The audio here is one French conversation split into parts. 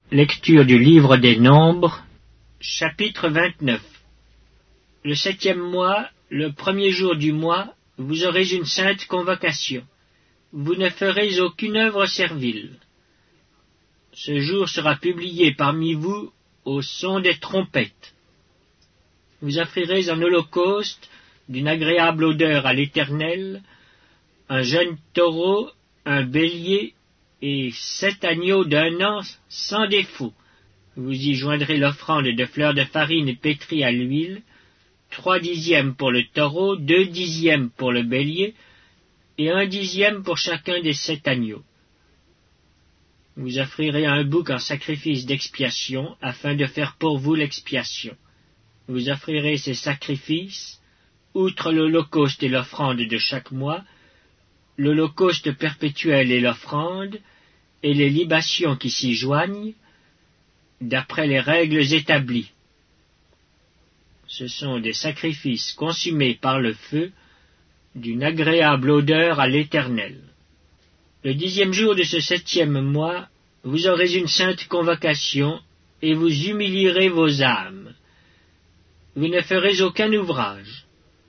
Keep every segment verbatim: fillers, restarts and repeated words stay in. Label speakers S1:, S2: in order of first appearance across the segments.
S1: Lecture du livre des Nombres, chapitre vingt-neuf. Le septième mois, le premier jour du mois, vous aurez une sainte convocation. Vous ne ferez aucune œuvre servile. Ce jour sera publié parmi vous au son des trompettes. Vous offrirez en holocauste d'une agréable odeur à l'Éternel, un jeune taureau, un bélier et sept agneaux d'un an sans défaut. Vous y joindrez l'offrande de fleurs de farine pétrie à l'huile, trois dixièmes pour le taureau, deux dixièmes pour le bélier, et un dixième pour chacun des sept agneaux. Vous offrirez un bouc en sacrifice d'expiation, afin de faire pour vous l'expiation. Vous offrirez ces sacrifices, outre l'holocauste et l'offrande de chaque mois, l'holocauste perpétuel et l'offrande, et les libations qui s'y joignent, d'après les règles établies. Ce sont des sacrifices consumés par le feu, d'une agréable odeur à l'Éternel. Le dixième jour de ce septième mois, vous aurez une sainte convocation, et vous humilierez vos âmes. Vous ne ferez aucun ouvrage.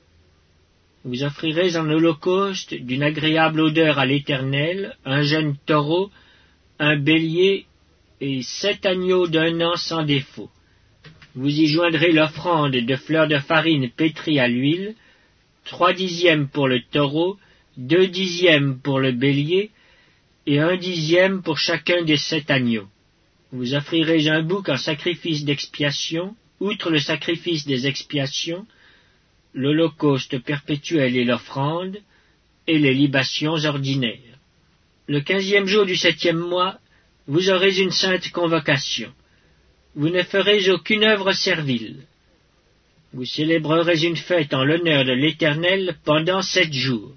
S1: Vous offrirez en holocauste d'une agréable odeur à l'Éternel, un jeune taureau, un bélier et sept agneaux d'un an sans défaut. Vous y joindrez l'offrande de fleurs de farine pétrie à l'huile, trois dixièmes pour le taureau, deux dixièmes pour le bélier, et un dixième pour chacun des sept agneaux. Vous offrirez un bouc en sacrifice d'expiation, outre le sacrifice des expiations, l'holocauste perpétuel et l'offrande, et les libations ordinaires. Le quinzième jour du septième mois, vous aurez une sainte convocation. Vous ne ferez aucune œuvre servile. Vous célébrerez une fête en l'honneur de l'Éternel pendant sept jours.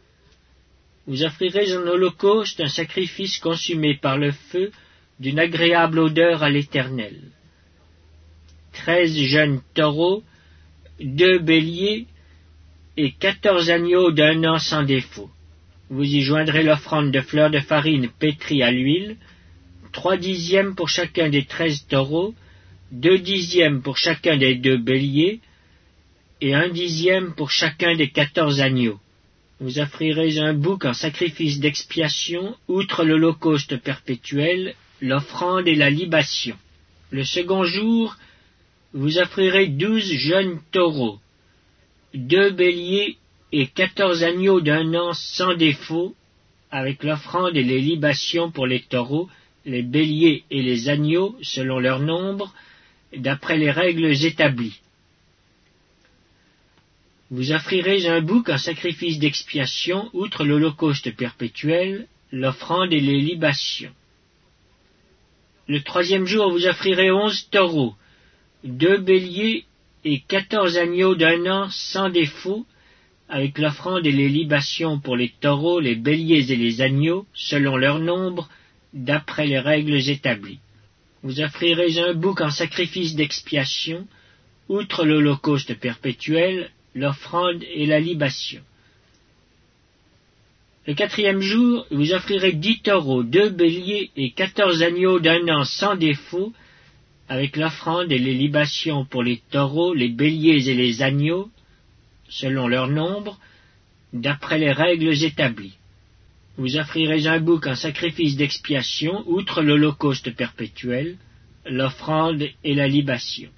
S1: Vous offrirez en holocauste un sacrifice consumé par le feu d'une agréable odeur à l'Éternel. Treize jeunes taureaux, deux béliers et quatorze agneaux d'un an sans défaut. Vous y joindrez l'offrande de fleurs de farine pétrie à l'huile, trois dixièmes pour chacun des treize taureaux, deux dixièmes pour chacun des deux béliers, et un dixième pour chacun des quatorze agneaux. Vous offrirez un bouc en sacrifice d'expiation, outre l'holocauste perpétuel, l'offrande et la libation. Le second jour, vous offrirez douze jeunes taureaux, deux béliers et quatorze agneaux d'un an sans défaut, avec l'offrande et les libations pour les taureaux, les béliers et les agneaux, selon leur nombre, d'après les règles établies. Vous offrirez un bouc en sacrifice d'expiation, outre l'holocauste perpétuel, l'offrande et les libations. Le troisième jour, vous offrirez onze taureaux, deux béliers et quatorze agneaux d'un an sans défaut, avec l'offrande et les libations pour les taureaux, les béliers et les agneaux, selon leur nombre, d'après les règles établies. Vous offrirez un bouc en sacrifice d'expiation, outre l'holocauste perpétuel, l'offrande et la libation. Le quatrième jour, vous offrirez dix taureaux, deux béliers et quatorze agneaux d'un an sans défaut, avec l'offrande et les libations pour les taureaux, les béliers et les agneaux, selon leur nombre, d'après les règles établies. Vous offrirez un bouc en sacrifice d'expiation, outre l'holocauste perpétuel, l'offrande et la libation.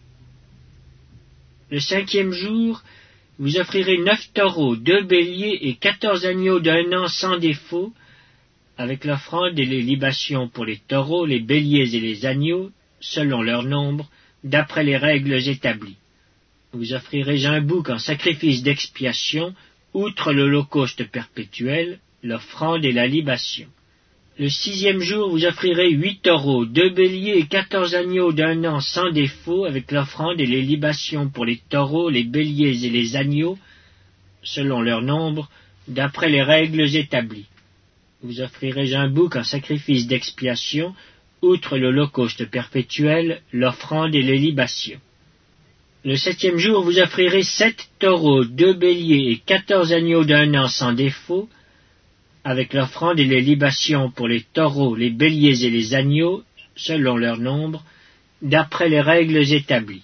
S1: Le cinquième jour, vous offrirez neuf taureaux, deux béliers et quatorze agneaux d'un an sans défaut, avec l'offrande et les libations pour les taureaux, les béliers et les agneaux, selon leur nombre, d'après les règles établies. Vous offrirez un bouc en sacrifice d'expiation, outre l'holocauste perpétuel, l'offrande et la libation. Le sixième jour, vous offrirez huit taureaux, deux béliers et quatorze agneaux d'un an sans défaut, avec l'offrande et les libations pour les taureaux, les béliers et les agneaux, selon leur nombre, d'après les règles établies. Vous offrirez un bouc en sacrifice d'expiation, outre l'holocauste perpétuel, l'offrande et les libations. Le septième jour, vous offrirez sept taureaux, deux béliers et quatorze agneaux d'un an sans défaut, avec l'offrande et les libations pour les taureaux, les béliers et les agneaux, selon leur nombre, d'après les règles établies.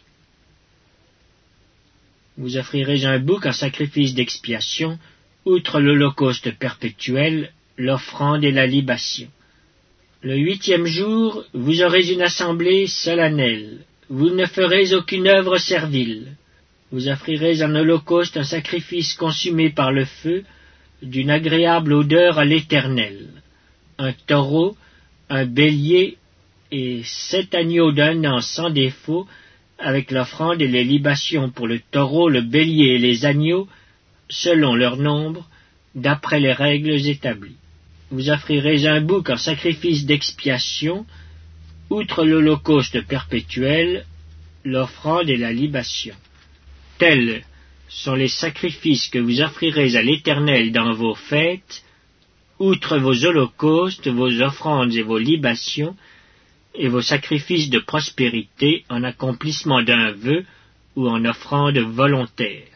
S1: Vous offrirez un bouc en sacrifice d'expiation, outre l'holocauste perpétuel, l'offrande et la libation. Le huitième jour, vous aurez une assemblée solennelle. Vous ne ferez aucune œuvre servile. Vous offrirez en holocauste un sacrifice consumé par le feu, d'une agréable odeur à l'Éternel. Un taureau, un bélier et sept agneaux d'un an sans défaut, avec l'offrande et les libations pour le taureau, le bélier et les agneaux, selon leur nombre, d'après les règles établies. Vous offrirez un bouc en sacrifice d'expiation, outre l'holocauste perpétuel, l'offrande et la libation. Tels sont les sacrifices que vous offrirez à l'Éternel dans vos fêtes, outre vos holocaustes, vos offrandes et vos libations, et vos sacrifices de prospérité en accomplissement d'un vœu ou en offrande volontaire.